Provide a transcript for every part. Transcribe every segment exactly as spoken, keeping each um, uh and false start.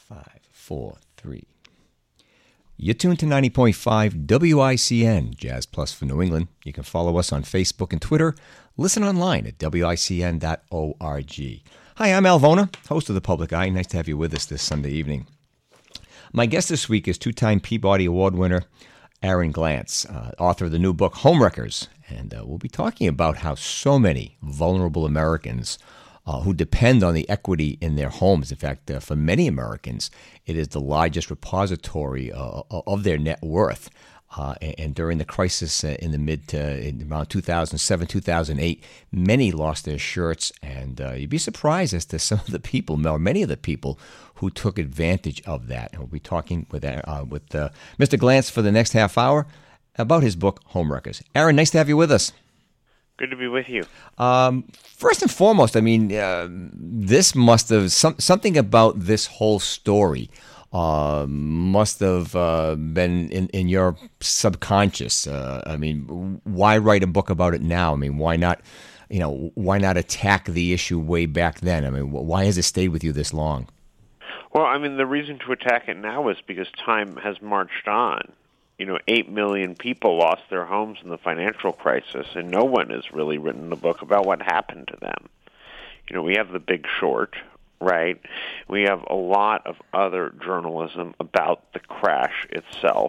Five, four, three. You're tuned to ninety point five W I C N, Jazz Plus for New England. You can follow us on Facebook and Twitter. Listen online at W I C N dot org. Hi, I'm Al Vona, host of The Public Eye. Nice to have you with us this Sunday evening. My guest this week is two-time Peabody Award winner Aaron Glantz, uh, author of the new book Homewreckers. And uh, we'll be talking about how so many vulnerable Americans Uh, who depend on the equity in their homes. In fact, uh, for many Americans, it is the largest repository uh, of their net worth. Uh, and, and during the crisis uh, in the mid to in around two thousand seven, two thousand eight, many lost their shirts. And uh, you'd be surprised as to some of the people, or many of the people, who took advantage of that. And we'll be talking with uh, with uh, Mister Glantz for the next half hour about his book, Homewreckers. Aaron, nice to have you with us. Good to be with you. Um, first and foremost, I mean, uh, this must have, some, something about this whole story uh, must have uh, been in, in your subconscious. Uh, I mean, why write a book about it now? I mean, why not, you know, why not attack the issue way back then? I mean, why has it stayed with you this long? Well, I mean, the reason to attack it now is because time has marched on. You know, eight million people lost their homes in the financial crisis, and no one has really written a book about what happened to them. You know, we have The Big Short, right? We have a lot of other journalism about the crash itself,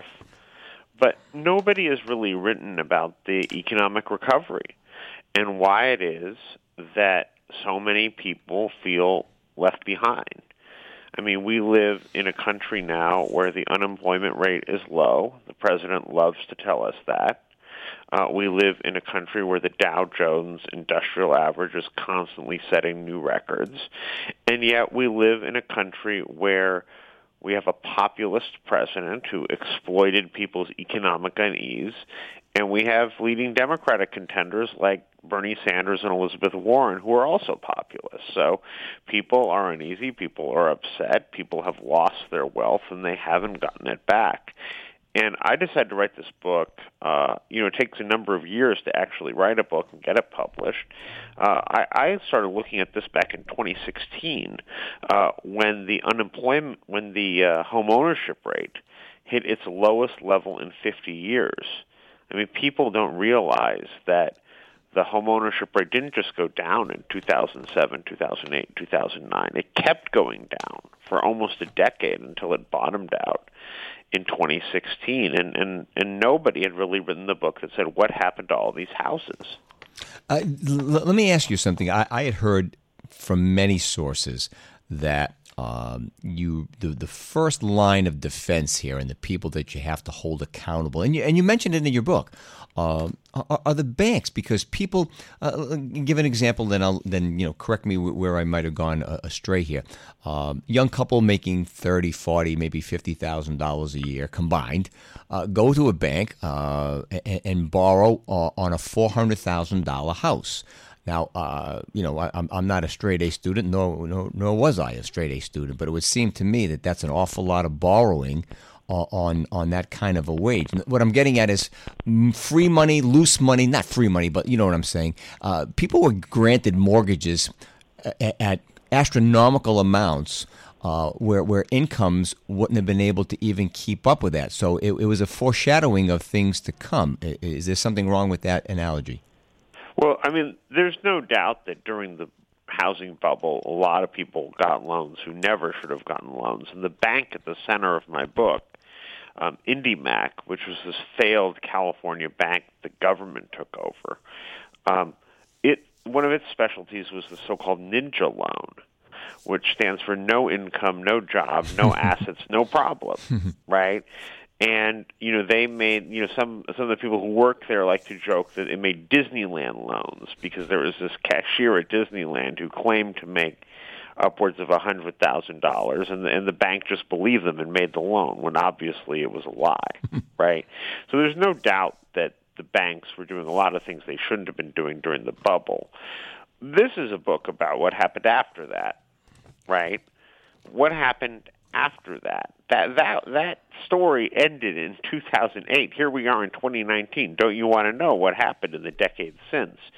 but nobody has really written about the economic recovery and why it is that so many people feel left behind. I mean, we live in a country now where the unemployment rate is low. The president loves to tell us that. Uh, we live in a country where the Dow Jones Industrial Average is constantly setting new records. And yet we live in a country where we have a populist president who exploited people's economic unease, and we have leading Democratic contenders like Bernie Sanders and Elizabeth Warren who are also populist. So people are uneasy, people are upset, people have lost their wealth, and they haven't gotten it back. And I decided to write this book. Uh, you know, it takes a number of years to actually write a book and get it published. Uh, I, I started looking at this back in twenty sixteen uh, when the unemployment, when the uh, home ownership rate hit its lowest level in fifty years. I mean, people don't realize that the home ownership rate didn't just go down in two thousand seven, two thousand eight, two thousand nine. It kept going down for almost a decade until it bottomed out in twenty sixteen. And, and, and nobody had really written the book that said, what happened to all these houses? Uh, l- let me ask you something. I, I had heard from many sources that Um, you the the first line of defense here, and the people that you have to hold accountable, and you and you mentioned it in your book, um, are, are the banks, because people. Uh, give an example, then I'll then you know correct me where I might have gone astray here. Um, young couple making thirty, forty, maybe fifty thousand dollars a year combined, uh, go to a bank uh, and, and borrow uh, on a four hundred thousand dollar house. Now, uh, you know, I, I'm I'm not a straight A student, nor, nor nor was I a straight A student, but it would seem to me that that's an awful lot of borrowing uh, on on that kind of a wage. And what I'm getting at is free money, loose money, not free money, but you know what I'm saying. Uh, people were granted mortgages at, at astronomical amounts uh, where where incomes wouldn't have been able to even keep up with that. So it, it was a foreshadowing of things to come. Is there something wrong with that analogy? Well, I mean, there's no doubt that during the housing bubble, a lot of people got loans who never should have gotten loans. And the bank at the center of my book, um, IndyMac, which was this failed California bank the government took over, um, it one of its specialties was the so-called ninja loan, which stands for no income, no job, no assets, no problem, right? And, you know, they made, you know, some some of the people who work there like to joke that it made Disneyland loans because there was this cashier at Disneyland who claimed to make upwards of one hundred thousand dollars, and the, and the bank just believed them and made the loan when obviously it was a lie, right? So there's no doubt that the banks were doing a lot of things they shouldn't have been doing during the bubble. This is a book about what happened after that, right? What happened after that? That that that story ended in two thousand eight. Here we are in twenty nineteen. Don't you want to know what happened in the decades since?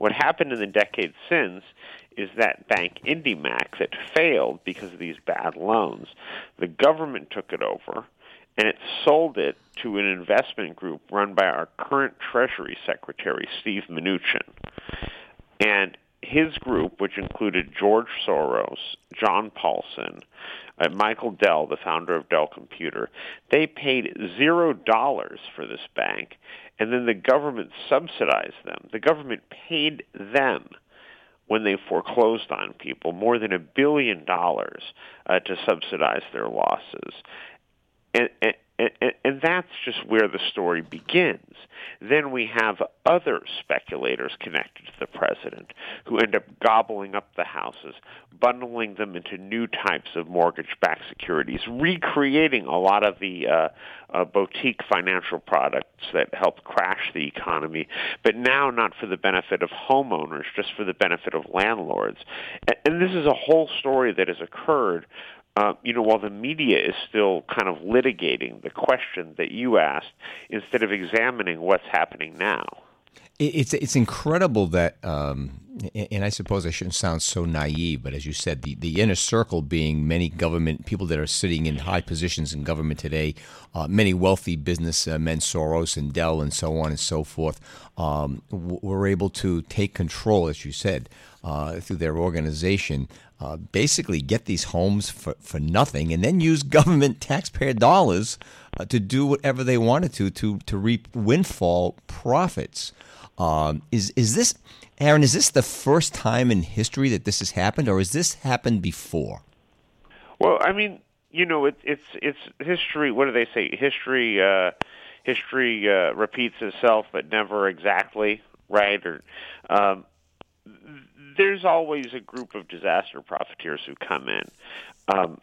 What happened in the decades since is that bank IndyMac that failed because of these bad loans, the government took it over, and it sold it to an investment group run by our current Treasury Secretary, Steve Mnuchin. And his group, which included George Soros, John Paulson, uh, Michael Dell, the founder of Dell Computer, they paid zero dollars for this bank, and then the government subsidized them. The government paid them when they foreclosed on people more than a billion dollars uh, to subsidize their losses. And, and, and, and that's just where the story begins. Then we have other speculators connected to the president who end up gobbling up the houses, bundling them into new types of mortgage-backed securities, recreating a lot of the uh, uh, boutique financial products that helped crash the economy, but now not for the benefit of homeowners, just for the benefit of landlords. And, and this is a whole story that has occurred Uh, you know, while the media is still kind of litigating the question that you asked instead of examining what's happening now. It's it's incredible that, um, and I suppose I shouldn't sound so naive, but as you said, the, the inner circle being many government people that are sitting in high positions in government today, uh, many wealthy businessmen, Soros and Dell and so on and so forth, um, were able to take control, as you said, uh, through their organization. Uh, basically get these homes for, for nothing and then use government taxpayer dollars uh, to do whatever they wanted to to, to reap windfall profits. Um, is is this, Aaron, is this the first time in history that this has happened, or has this happened before? Well, I mean, you know, it, it's it's history. What do they say? History uh, history uh, repeats itself, but never exactly, right? Or um, there's always a group of disaster profiteers who come in um,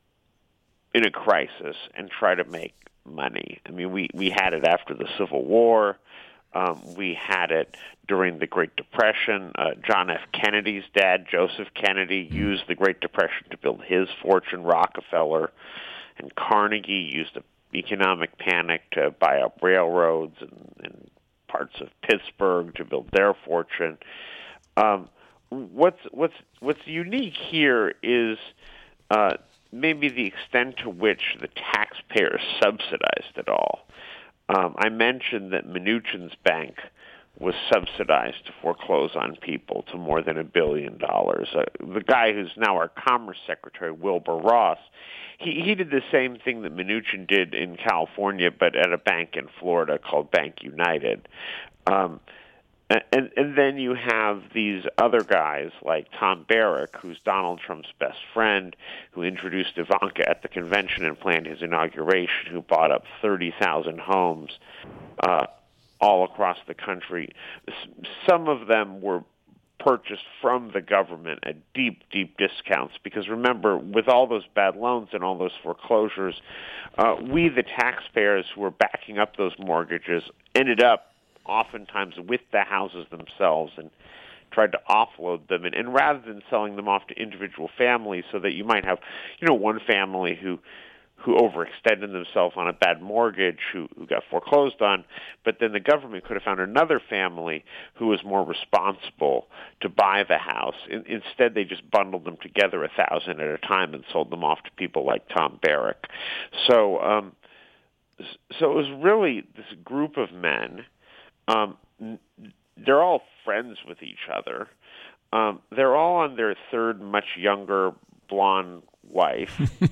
in a crisis and try to make money. I mean, we, we had it after the Civil War. Um, we had it during the Great Depression. Uh, John F. Kennedy's dad, Joseph Kennedy, used the Great Depression to build his fortune. Rockefeller and Carnegie used the economic panic to buy up railroads and, and parts of Pittsburgh to build their fortune. Um, What's what's what's unique here is uh, maybe the extent to which the taxpayers subsidized it all. Um, I mentioned that Mnuchin's bank was subsidized to foreclose on people to more than a billion dollars. Uh, the guy who's now our Commerce Secretary, Wilbur Ross, he, he did the same thing that Mnuchin did in California, but at a bank in Florida called Bank United. Um, And, and then you have these other guys like Tom Barrack, who's Donald Trump's best friend, who introduced Ivanka at the convention and planned his inauguration, who bought up thirty thousand homes uh, all across the country. Some of them were purchased from the government at deep, deep discounts. Because remember, with all those bad loans and all those foreclosures, uh, we, the taxpayers who were backing up those mortgages, ended up oftentimes with the houses themselves and tried to offload them. And, and rather than selling them off to individual families so that you might have, you know, one family who who overextended themselves on a bad mortgage, who, who got foreclosed on, but then the government could have found another family who was more responsible to buy the house. In, instead, they just bundled them together a thousand at a time and sold them off to people like Tom Barrack. So, um, so it was really this group of men. Um, they're all friends with each other. Um, they're all on their third, much younger, blonde wife.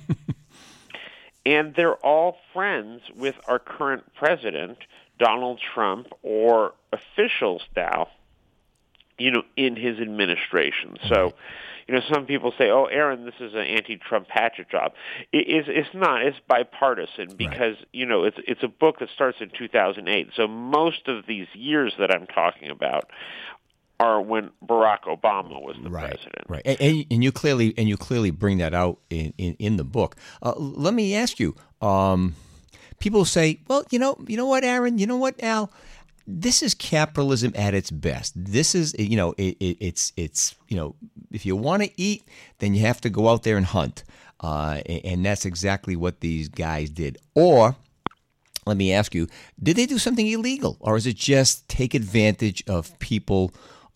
And they're all friends with our current president, Donald Trump, or officials now, you know, in his administration. So, you know, some people say, oh, Aaron, this is an anti-Trump hatchet job. It is, it's not. It's bipartisan because, right. you know, it's it's a book that starts in two thousand eight. So most of these years that I'm talking about are when Barack Obama was the right, president. Right, and, and, and you clearly and you clearly bring that out in, in, in the book. Uh, let me ask you, um, people say, well, you know, you know what, Aaron, you know what, Al, this is capitalism at its best. This is, you know, it, it, it's, it's, you know, if you want to eat, then you have to go out there and hunt. Uh, and that's exactly what these guys did. Or, let me ask you, did they do something illegal? Or is it just take advantage of people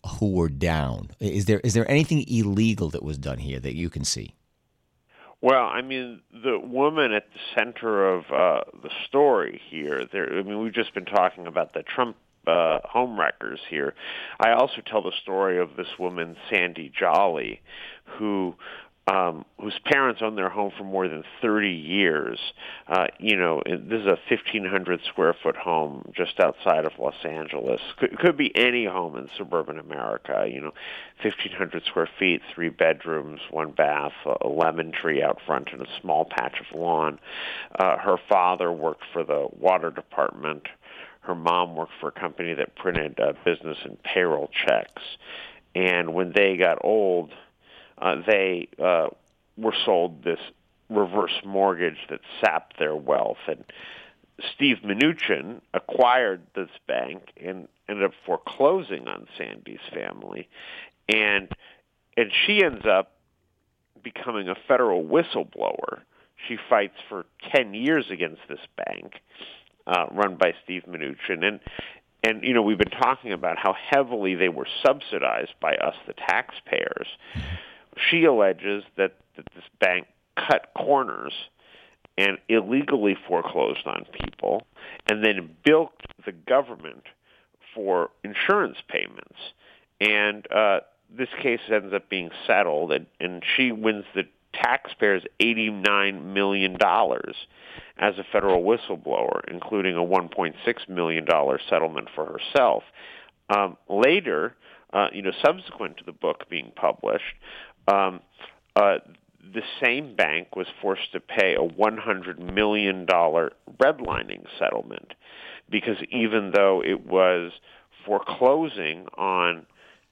who were down? Is there is there anything illegal that was done here that you can see? Well, I mean, the woman at the center of uh, the story here, there, I mean, we've just been talking about the Trump uh, homewreckers here. I also tell the story of this woman, Sandy Jolly, who um, whose parents owned their home for more than thirty years. Uh, you know, this is a fifteen hundred square foot home just outside of Los Angeles. Could, could be any home in suburban America. You know, fifteen hundred square feet, three bedrooms, one bath, a lemon tree out front, and a small patch of lawn. Uh, her father worked for the water department. Her mom worked for a company that printed uh, business and payroll checks. And when they got old, Uh, they uh, were sold this reverse mortgage that sapped their wealth. And Steve Mnuchin acquired this bank and ended up foreclosing on Sandy's family. And and she ends up becoming a federal whistleblower. She fights for ten years against this bank uh, run by Steve Mnuchin. And And, you know, we've been talking about how heavily they were subsidized by us, the taxpayers. She alleges that, that this bank cut corners and illegally foreclosed on people and then bilked the government for insurance payments. And uh, this case ends up being settled, and, and she wins the taxpayers eighty-nine million dollars as a federal whistleblower, including a one point six million dollars settlement for herself. Um, later, uh, you know, subsequent to the book being published, um, uh, the same bank was forced to pay a one hundred million dollars redlining settlement because even though it was foreclosing on,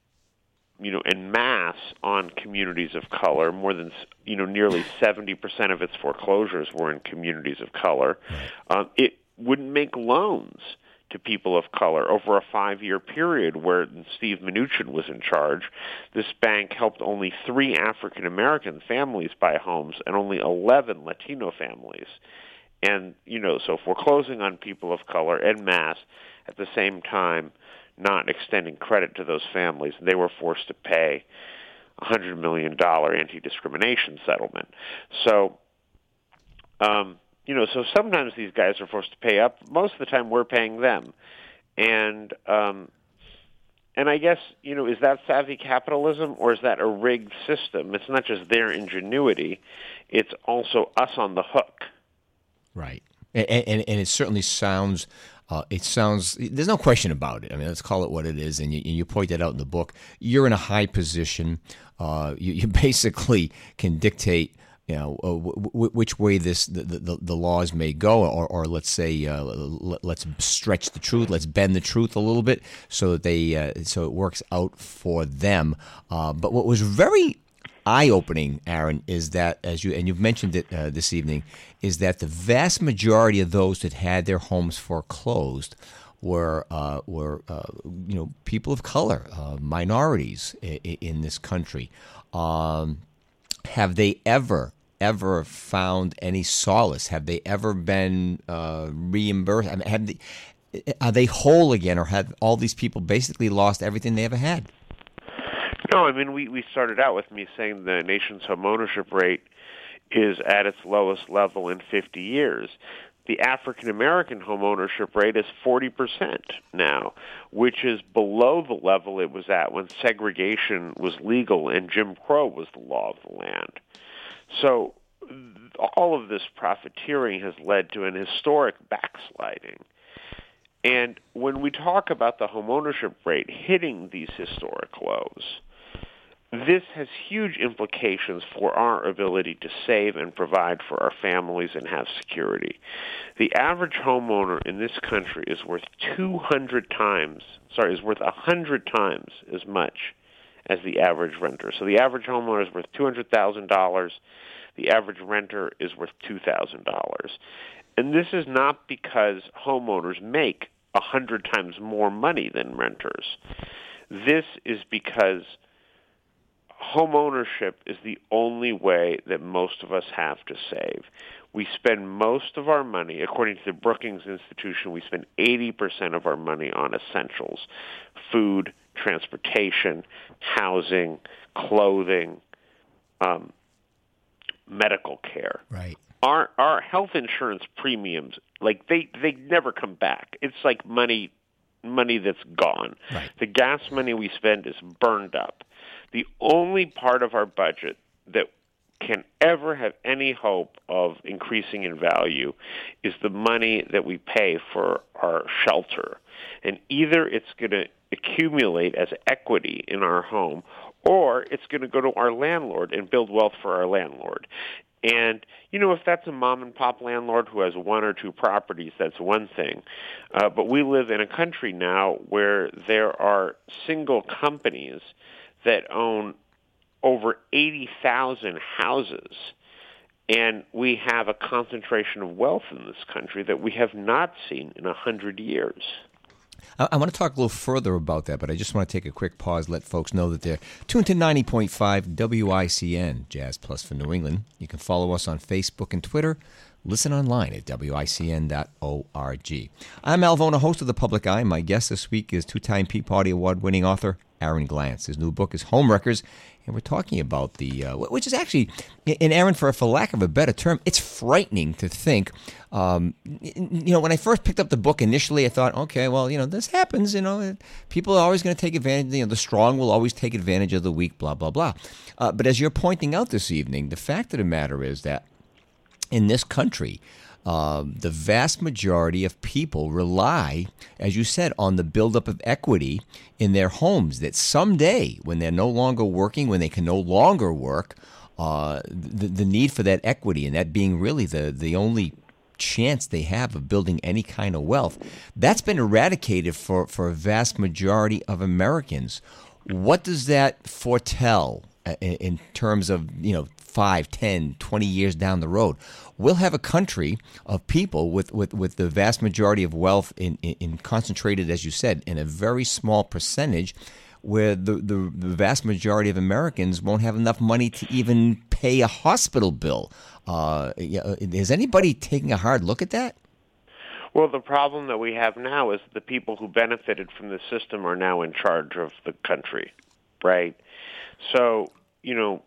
you know, en masse on communities of color, more than, you know, nearly seventy percent of its foreclosures were in communities of color, um, it wouldn't make loans to people of color over a five-year period where Steve Mnuchin was in charge. This bank helped only three African-American families buy homes and only eleven Latino families. And, you know, so foreclosing on people of color en masse at the same time not extending credit to those families. They were forced to pay a one hundred million dollars anti-discrimination settlement. So, um, you know, so sometimes these guys are forced to pay up. Most of the time we're paying them. And, um, and I guess, you know, is that savvy capitalism or is that a rigged system? It's not just their ingenuity. It's also us on the hook. Right. And, and, and it certainly sounds... Uh, it sounds, there's no question about it. I mean, let's call it what it is. And you, you point that out in the book. You're in a high position. Uh, you, you basically can dictate, you know, uh, w- w- which way this the, the, the laws may go, or, or let's say, uh, let, let's stretch the truth, let's bend the truth a little bit, so that they, uh, so it works out for them. Uh, but what was very eye-opening, Aaron, is that, as you and you've mentioned it uh, this evening, is that the vast majority of those that had their homes foreclosed were uh, were uh, you know people of color, uh, minorities in, in this country. Um, have they ever ever found any solace? Have they ever been uh, reimbursed? I mean, have they, are they whole again, or have all these people basically lost everything they ever had? No, I mean, we, we started out with me saying the nation's homeownership rate is at its lowest level in fifty years. The African-American homeownership rate is forty percent now, which is below the level it was at when segregation was legal and Jim Crow was the law of the land. So all of this profiteering has led to an historic backsliding. And when we talk about the homeownership rate hitting these historic lows, this has huge implications for our ability to save and provide for our families and have security. The average homeowner in this country is worth two hundred times, sorry, is worth one hundred times as much as the average renter. So the average homeowner is worth two hundred thousand dollars. The average renter is worth two thousand dollars. And this is not because homeowners make one hundred times more money than renters. This is because homeownership is the only way that most of us have to save. We spend most of our money, according to the Brookings Institution, we spend eighty percent of our money on essentials, food, transportation, housing, clothing, um, medical care. Right. Our our health insurance premiums, like they, they never come back. It's like money money that's gone. Right. The gas money we spend is burned up. The only part of our budget that can ever have any hope of increasing in value is the money that we pay for our shelter. And either it's going to accumulate as equity in our home, or it's going to go to our landlord and build wealth for our landlord. And, you know, if that's a mom-and-pop landlord who has one or two properties, that's one thing. Uh, but we live in a country now where there are single companies that own over eighty thousand houses, and we have a concentration of wealth in this country that we have not seen in one hundred years. I, I want to talk a little further about that, but I just want to take a quick pause, let folks know that they're tuned to ninety point five W I C N, Jazz Plus for New England. You can follow us on Facebook and Twitter. Listen online at W I C N dot org. I'm Al Vona, host of The Public Eye. My guest this week is two-time Peabody Award-winning author Aaron Glantz. His new book is Homewreckers, and we're talking about the, uh, which is actually, and Aaron, for, for lack of a better term, it's frightening to think. Um, you know, when I first picked up the book initially, I thought, okay, well, you know, this happens, you know, people are always going to take advantage, you know, the strong will always take advantage of the weak, blah, blah, blah. Uh, but as you're pointing out this evening, the fact of the matter is that in this country, Um, the vast majority of people rely, as you said, on the buildup of equity in their homes, that someday, when they're no longer working, when they can no longer work, uh, the, the need for that equity, and that being really the, the only chance they have of building any kind of wealth, that's been eradicated for, for a vast majority of Americans. What does that foretell in, in terms of, you know, five, ten, twenty years down the road? We'll have a country of people with, with, with the vast majority of wealth in, in, in concentrated, as you said, in a very small percentage, where the, the, the vast majority of Americans won't have enough money to even pay a hospital bill. Uh, is anybody taking a hard look at that? Well, the problem that we have now is the people who benefited from the system are now in charge of the country, right? So, you know,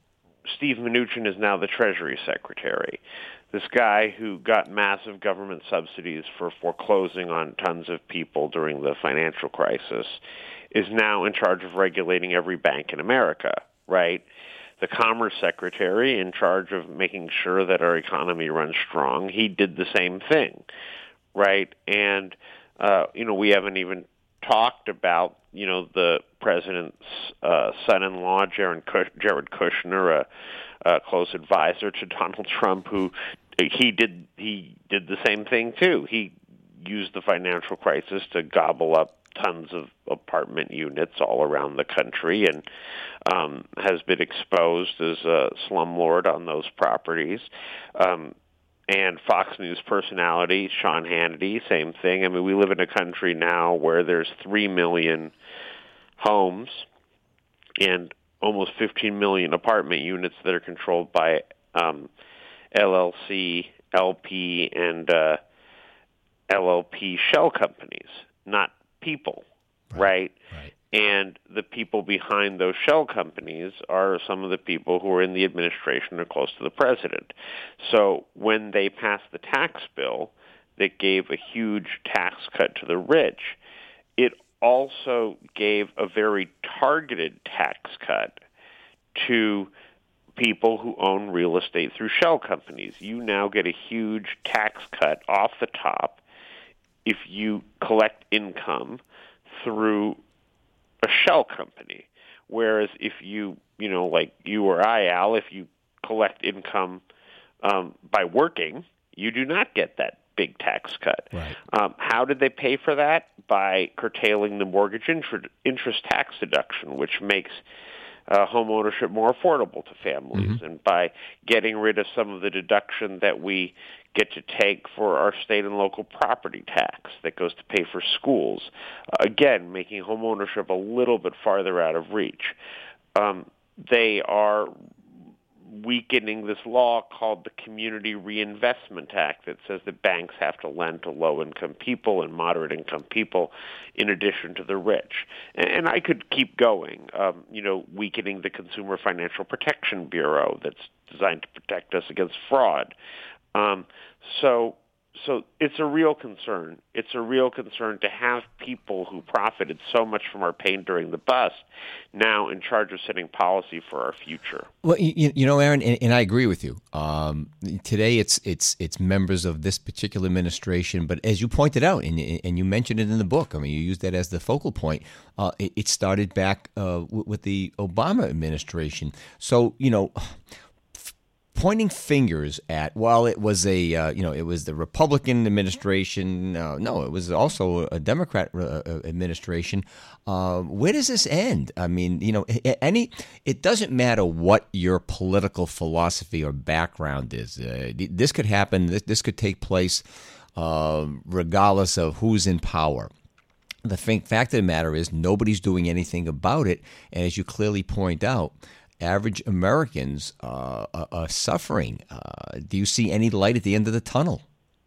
Steve Mnuchin is now the Treasury Secretary. This guy who got massive government subsidies for foreclosing on tons of people during the financial crisis is now in charge of regulating every bank in America, right? The Commerce Secretary, in charge of making sure that our economy runs strong, he did the same thing, right? And, uh, you know, we haven't even talked about, you know, the president's uh, son-in-law, Jared, Kush- Jared Kushner, a, a close advisor to Donald Trump, who he did he did the same thing too. He used the financial crisis to gobble up tons of apartment units all around the country, and um, has been exposed as a slumlord on those properties. Um, And Fox News personality, Sean Hannity, same thing. I mean, we live in a country now where there's three million homes and almost fifteen million apartment units that are controlled by um, L L C, L P, and uh, L L P shell companies, not people, right? Right. right. And the people behind those shell companies are some of the people who are in the administration or close to the president. So when they passed the tax bill that gave a huge tax cut to the rich, it also gave a very targeted tax cut to people who own real estate through shell companies. You now get a huge tax cut off the top if you collect income through a shell company, whereas if you, you know, like you or I, Al, if you collect income um, by working, you do not get that big tax cut. Right. Um, how did they pay for that? By curtailing the mortgage inter- interest tax deduction, which makes uh, home ownership more affordable to families, mm-hmm. and by getting rid of some of the deduction that we get to take for our state and local property tax that goes to pay for schools. Uh, again, making home ownership a little bit farther out of reach. Um, they are weakening this law called the Community Reinvestment Act that says that banks have to lend to low-income people and moderate-income people in addition to the rich. And, and I could keep going, um, you know, weakening the Consumer Financial Protection Bureau that's designed to protect us against fraud. Um, so So it's a real concern. It's a real concern to have people who profited so much from our pain during the bust now in charge of setting policy for our future. Well, you, you know, Aaron, and, and I agree with you. Um, today, it's it's it's members of this particular administration, but as you pointed out, and, and you mentioned it in the book, I mean, you used that as the focal point. Uh, it, it started back uh, with the Obama administration. So, you know, pointing fingers at, well, it was a, uh, you know, it was the Republican administration. Uh, no, it was also a Democrat uh, administration. Uh, where does this end? I mean, you know, any, it doesn't matter what your political philosophy or background is. Uh, this could happen. This, this could take place uh, regardless of who's in power. The fact of the matter is nobody's doing anything about it. And as you clearly point out, average Americans uh, are, are suffering. Uh, do you see any light at the end of the tunnel?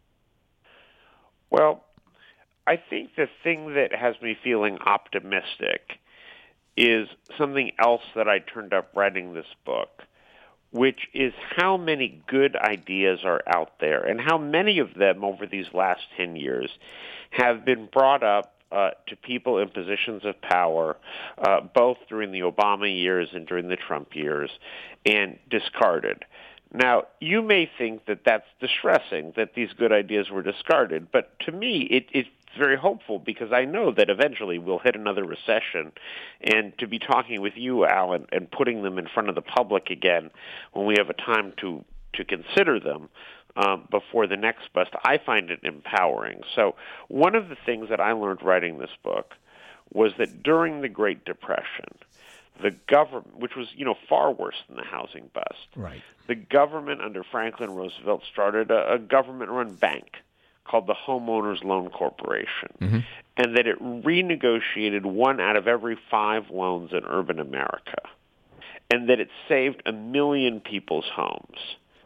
Well, I think the thing that has me feeling optimistic is something else that I turned up writing this book, which is how many good ideas are out there and how many of them over these last ten years have been brought up Uh, to people in positions of power, uh, both during the Obama years and during the Trump years, and discarded. Now, you may think that that's distressing, that these good ideas were discarded, but to me, it, it's very hopeful because I know that eventually we'll hit another recession, and to be talking with you, Alan, and putting them in front of the public again when we have a time to, to consider them, Um, before the next bust, I find it empowering. So one of the things that I learned writing this book was that during the Great Depression, the government, which was, you know, far worse than the housing bust, right. The government under Franklin Roosevelt started a, a government-run bank called the Homeowners Loan Corporation, mm-hmm. and that it renegotiated one out of every five loans in urban America, and that it saved a million people's homes.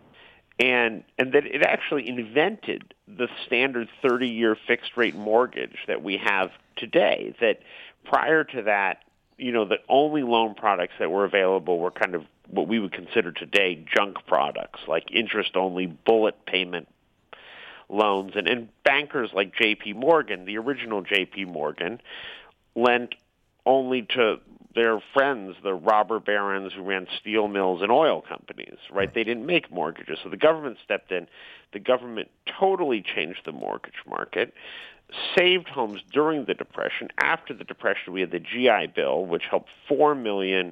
And and that it actually invented the standard thirty-year fixed-rate mortgage that we have today, that prior to that, you know, the only loan products that were available were kind of what we would consider today junk products, like interest-only bullet payment loans. And, and bankers like J P. Morgan, the original J P. Morgan, lent only to their friends, the robber barons who ran steel mills and oil companies, right? They didn't make mortgages. So the government stepped in. The government totally changed the mortgage market, saved homes during the Depression. After the Depression, we had the G I Bill, which helped four million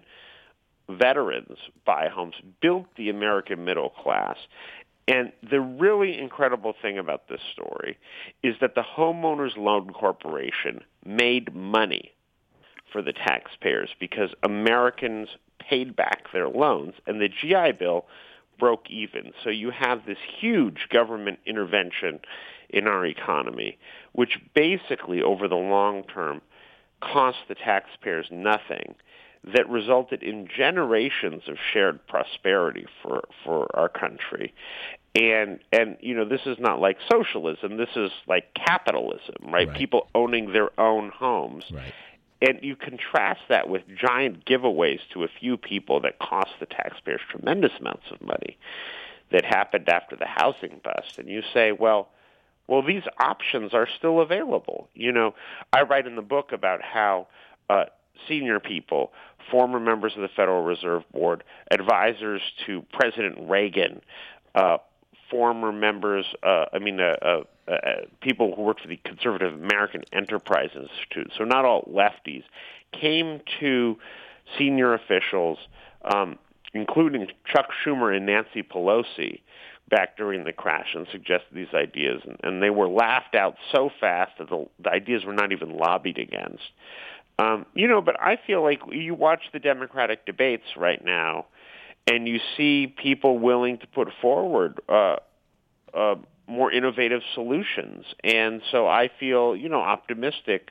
veterans buy homes, built the American middle class. And the really incredible thing about this story is that the Homeowners Loan Corporation made money for the taxpayers because Americans paid back their loans, and the G I Bill broke even. So you have this huge government intervention in our economy, which basically over the long term cost the taxpayers nothing, that resulted in generations of shared prosperity for, for our country. And, and you know, this is not like socialism. This is like capitalism, right? Right. People owning their own homes. Right. And you contrast that with giant giveaways to a few people that cost the taxpayers tremendous amounts of money that happened after the housing bust. And you say, well, well, these options are still available. You know, I write in the book about how uh, senior people, former members of the Federal Reserve Board, advisors to President Reagan, uh, former members, uh, I mean, uh, uh, uh, people who worked for the Conservative American Enterprise Institute, so not all lefties, came to senior officials, um, including Chuck Schumer and Nancy Pelosi, back during the crash and suggested these ideas, and, and they were laughed out so fast that the, the ideas were not even lobbied against. Um, you know, but I feel like you watch the Democratic debates right now, and you see people willing to put forward uh, uh, more innovative solutions. And so I feel, you know, optimistic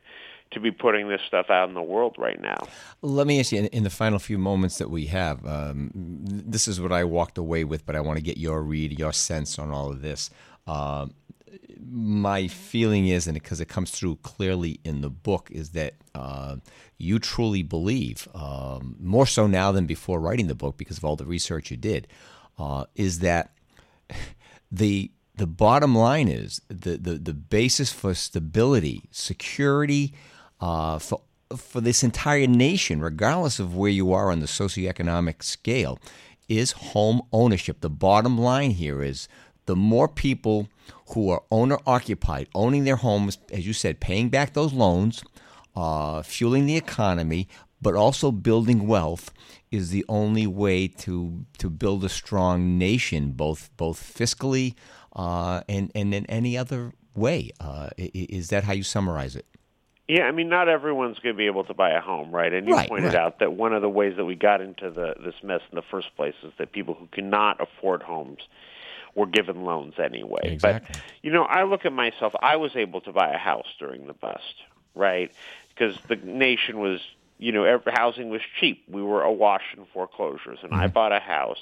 to be putting this stuff out in the world right now. Let me ask you, in, in the final few moments that we have, um, this is what I walked away with, but I want to get your read, your sense on all of this. Uh, my feeling is, and because it comes through clearly in the book, is that uh, you truly believe, um, more so now than before writing the book because of all the research you did, uh, is that the the bottom line is the, the, the basis for stability, security, uh, for for this entire nation, regardless of where you are on the socioeconomic scale, is home ownership. The bottom line here is the more people who are owner-occupied, owning their homes, as you said, paying back those loans, uh, fueling the economy, but also building wealth, is the only way to to build a strong nation, both both fiscally uh, and, and in any other way. Uh, is that how you summarize it? Yeah, I mean, not everyone's going to be able to buy a home, right? And you right, pointed right. out that one of the ways that we got into the this mess in the first place is that people who cannot afford homes were given loans anyway. Exactly. But, you know, I look at myself, I was able to buy a house during the bust, right? Because the nation was, you know, every, housing was cheap. We were awash in foreclosures. And mm-hmm. I bought a house,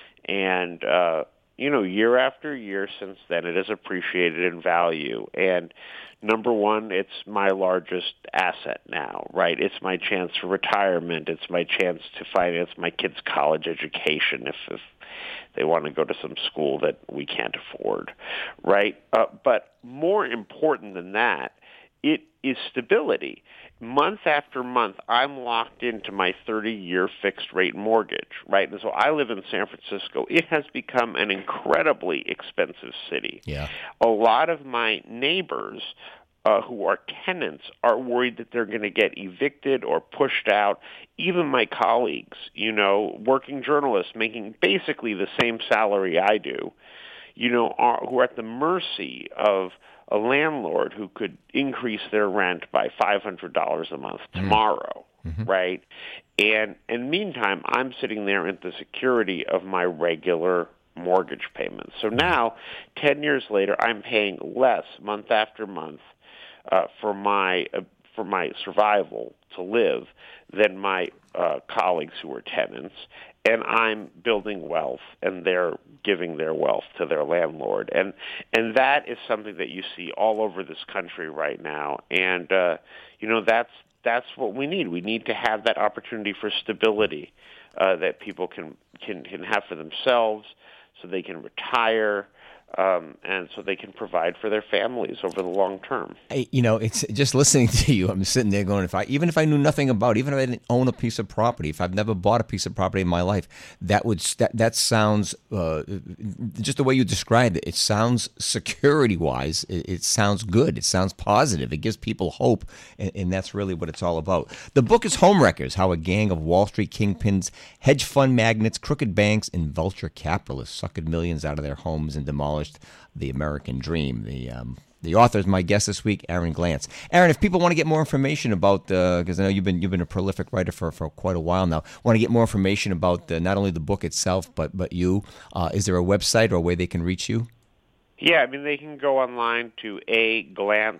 and, uh, you know, year after year since then, it has appreciated in value. And number one, it's my largest asset now, right? It's my chance for retirement. It's my chance to finance my kids' college education if, if they want to go to some school that we can't afford, right? Uh, but more important than that, it is stability. Month after month, I'm locked into my thirty-year fixed-rate mortgage, right? And so I live in San Francisco. It has become an incredibly expensive city. Yeah. A lot of my neighbors uh, who are tenants are worried that they're going to get evicted or pushed out. Even my colleagues, you know, working journalists making basically the same salary I do, you know, are, who are at the mercy of a landlord who could increase their rent by five hundred dollars a month tomorrow, mm-hmm. right? And in the meantime, I'm sitting there in the security of my regular mortgage payments. So now, ten years later, I'm paying less month after month uh, for my uh, for my survival to live than my uh, colleagues who are tenants. And I'm building wealth, and they're giving their wealth to their landlord. And and that is something that you see all over this country right now. And, uh, you know, that's that's what we need. We need to have that opportunity for stability uh, that people can, can, can have for themselves so they can retire, Um, and so they can provide for their families over the long term. I, you know, it's just listening to you. I'm sitting there going, if I even if I knew nothing about, even if I didn't own a piece of property, if I've never bought a piece of property in my life, that would that that sounds uh, just the way you described it. It sounds security wise. It, it sounds good. It sounds positive. It gives people hope, and, and that's really what it's all about. The book is Homewreckers: How a Gang of Wall Street Kingpins, Hedge Fund Magnates, Crooked Banks, and Vulture Capitalists suckered millions out of their homes and demolished the American dream. The um, the author is my guest this week, Aaron Glantz. Aaron, if people want to get more information about, because uh, I know you've been you've been a prolific writer for, for quite a while now, want to get more information about uh, not only the book itself, but but you, uh, is there a website or a way they can reach you? Yeah, I mean, they can go online to a glantz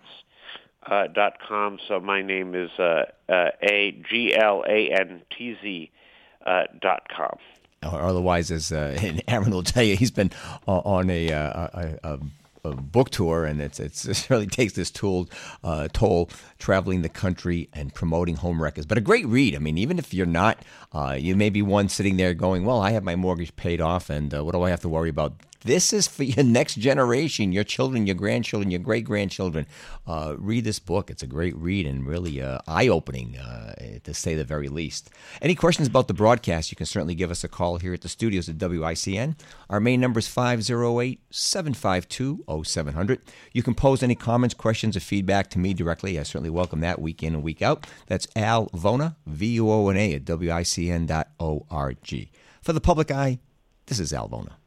dot com. So my name is uh, uh, A G L A N T Z uh, dot com. Or otherwise, as uh, and Aaron will tell you, he's been uh, on a, uh, a, a, a book tour, and it's, it's it really takes this tool uh, toll traveling the country and promoting Homewreckers. But a great read. I mean, even if you're not, uh, you may be one sitting there going, "Well, I have my mortgage paid off, and uh, what do I have to worry about?" This is for your next generation, your children, your grandchildren, your great-grandchildren. Uh, read this book. It's a great read and really uh, eye-opening, uh, to say the very least. Any questions about the broadcast, you can certainly give us a call here at the studios at W I C N. Our main number is five oh eight, seven five two, oh seven hundred. You can pose any comments, questions, or feedback to me directly. I certainly welcome that week in and week out. That's Al Vona, V U O N A, at W I C N dot org. For the public eye, this is Al Vona.